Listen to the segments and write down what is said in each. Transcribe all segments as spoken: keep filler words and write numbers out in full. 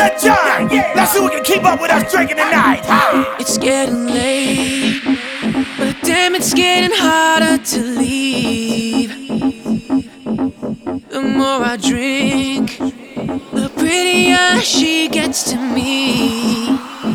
Let John, let's see who can keep up with us drinking tonight. It's getting late, but damn, it's getting harder to leave. The more I drink, the prettier she gets to me.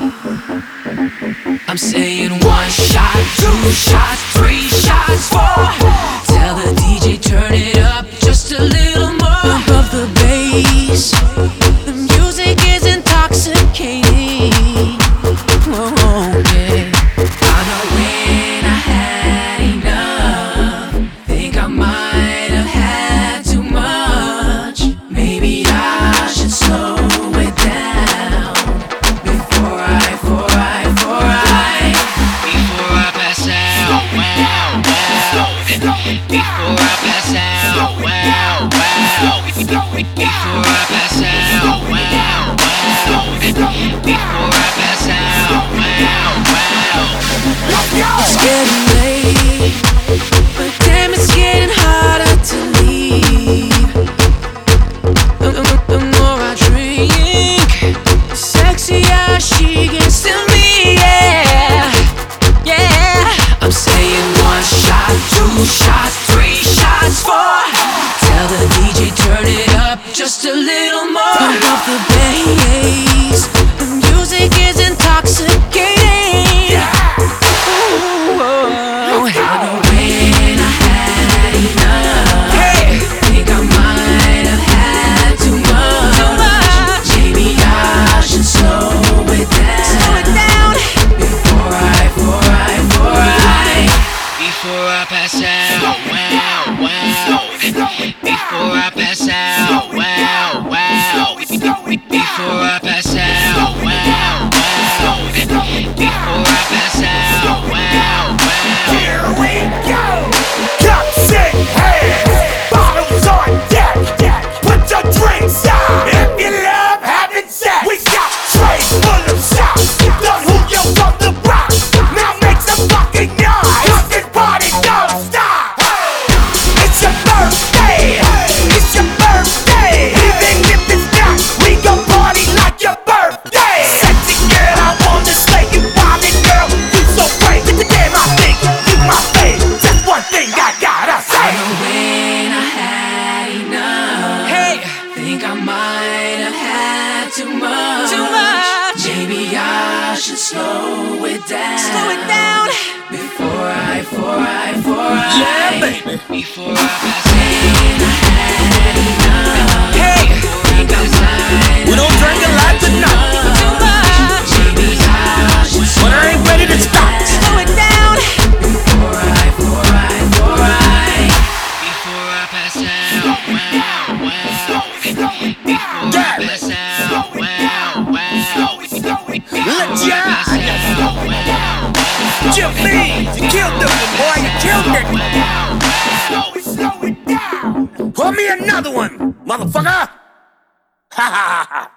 I'm saying one shot, two shots, three shots, four. Tell the D J turn it up just a little more. Above the bass, the music is intoxicating. Whoa, yeah. I know when I had enough, think I might have had too much. Maybe I should slow it down before I, before I, before I, before I pass out. Wow, wow. Before I pass out. Wow, wow. Before I pass out. Wow, wow. Before I pass out. Wow, wow. It's getting late, but damn, it's getting harder to leave. The, the, the more I drink, the sexier she gets to me. Yeah, yeah. I'm saying one shot, two shots, three shots, four. Tell the D J turn it up just a little more. Turn up the bass, the music is intoxicating. Ooh, oh. I know when I had enough. Hey. Think I might have had too much. Maybe I should slow it down. Slow it down. Before I, before I, before I, before I pass out. Wow, wow. Before I pass out. Wow, wow. Before I pass out. Wow, wow. Before I pass out. Wow, wow. Here we go. Cups in hands, bottles on deck. Put your drinks out if you love having sex. We got trays full of shots. Done Julio from the rock. Now make some fucking noise. Cause this party don't stop. It's your birthday. It's your birthday. Even if it's not, we gon' party like your birthday. Sexy girl, I wanna slay you. Wild girl, you so great. Damn, I think you my fave. Just one thing I gotta say. I know when I had enough. Hey, think I might have had too much. Too much. Maybe I should slow it down. Slow it down. Before I, before I, before I. Yeah, baby. Before I pass in, I had enough. Hey, We don't drink a lot tonight, too much. Maybe I should but I ain't ready to stop. slow it down. Before I, before I, before I, before I pass out. Wow, wow. Before I pass out. Wow, wow. Let Before I pass John. out. Wow, wow. Jim Lee, you killed it, boy. You killed it. Wow, wow. Slow it down. Pour me another one, motherfucker. Ha ha ha ha.